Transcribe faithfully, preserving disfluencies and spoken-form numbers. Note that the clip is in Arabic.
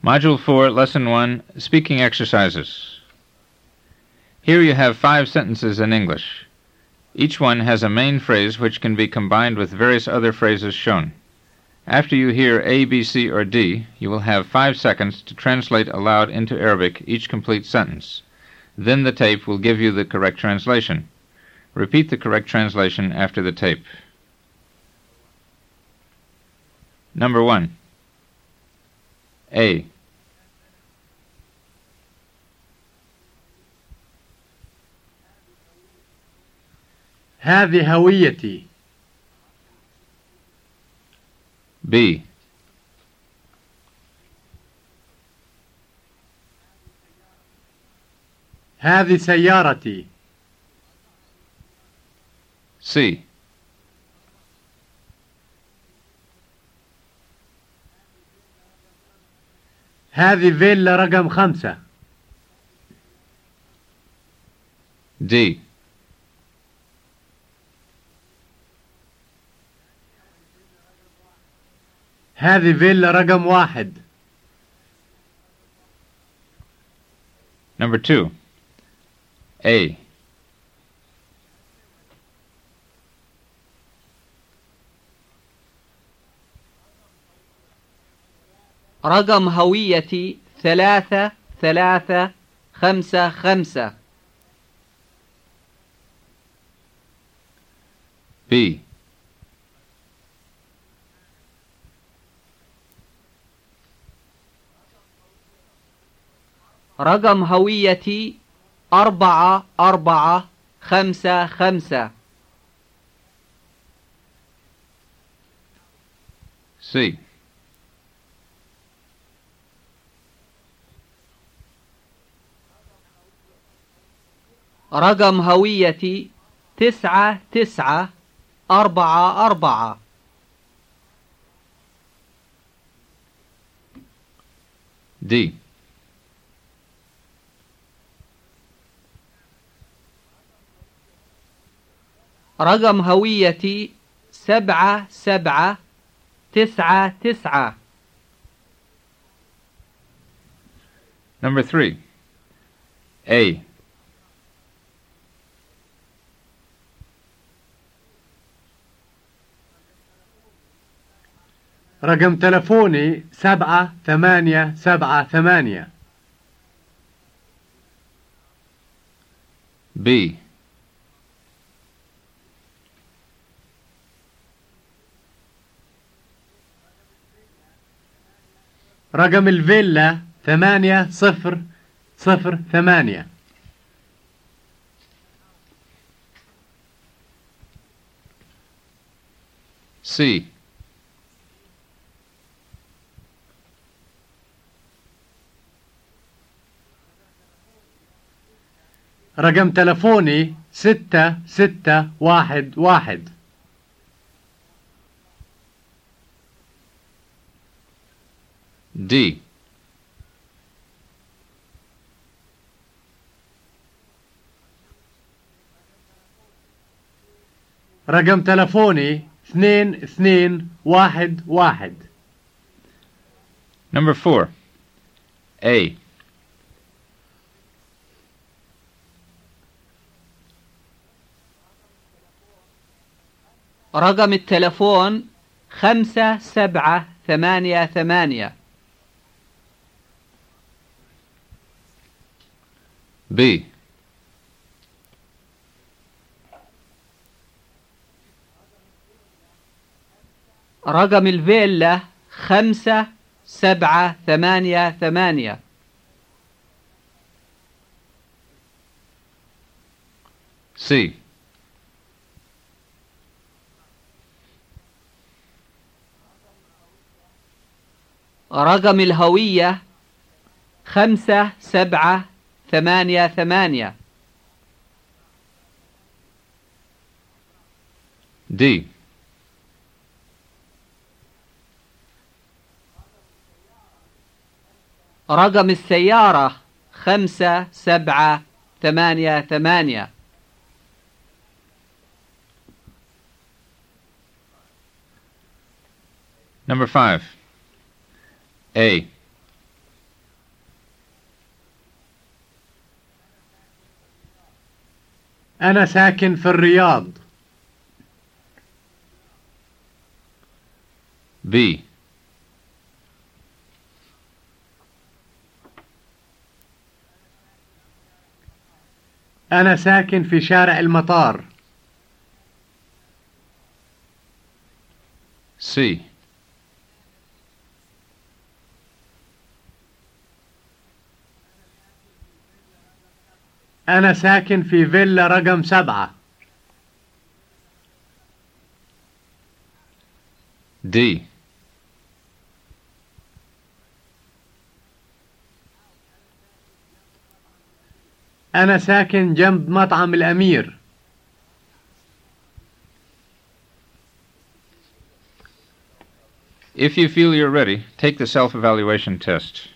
Module four, Lesson one, Speaking Exercises. Here you have five sentences in English. Each one has a main phrase which can be combined with various other phrases shown. After you hear A, B, C, or D, you will have five seconds to translate aloud into Arabic each complete sentence. Then the tape will give you the correct translation. Repeat the correct translation after the tape. Number one. A. هذه هويتي. B. هذه سيارتي. C. هذه فيلا رقم خمسة. D. هذه فيلا رقم واحد. Number two. A. رقم هويتي ثلاثة ثلاثة خمسة خمسة. B. رقم هويتي أربعة أربعة خمسة خمسة. C. رقم هويتي تسعة تسعة أربعة أربعة. D. رقم هويتي سبعة سبعة تسعة تسعة. Number three. A. رقم تلفوني سبعة ثمانية سبعة ثمانية. B. رقم الفيلا ثمانية صفر صفر ثمانية. C. رقم تلفوني ستة ستة واحد واحد. D. رقم تلفوني اثنين اثنين واحد واحد. Number four. A. رقم التلفون خمسة سبعة ثمانية ثمانية. B. رقم الفيلا خمسة سبعة ثمانية ثمانية. C. رقم الهوية خمسة سبعة ثمانية ثمانية. D. رقم السيارة خمسة سبعة ثمانية ثمانية. Number five. A. أنا ساكن في الرياض. B. أنا ساكن في شارع المطار. C. أنا ساكن في فيلا رقم سبعة. D. أنا ساكن جنب مطعم الأمير. If you feel you're ready, take the self-evaluation test.